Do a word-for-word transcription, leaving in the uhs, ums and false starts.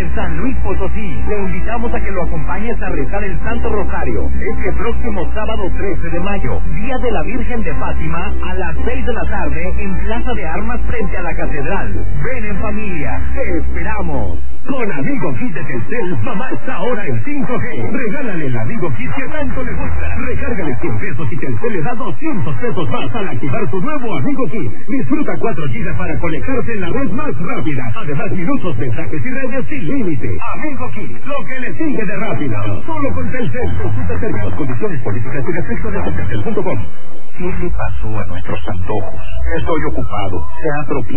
en San Luis Potosí. Le invitamos a que lo acompañes a rezar el Santo Rosario este próximo sábado trece de mayo, Día de la Virgen de Fátima, a las seis de la tarde en Plaza de Armas frente a la Catedral. Ven en familia, te esperamos. Con Amigo Kit de Telcel, mamá está ahora en cinco G. Regálale el Amigo Kit que tanto le gusta. Recárgale cien pesos y Telcel le da doscientos pesos más al activar su nuevo Amigo Kit. Disfruta cuatro gigas para conectarse en la red más rápida. Además, minutos, mensajes y redes sin límite. Amigo Kit, lo que le sigue de rápido. Solo con Telcel. Consulta términos, condiciones, políticas y restricciones en telcel punto com. ¿Qué le pasó a nuestros antojos? Estoy ocupado. Se apropió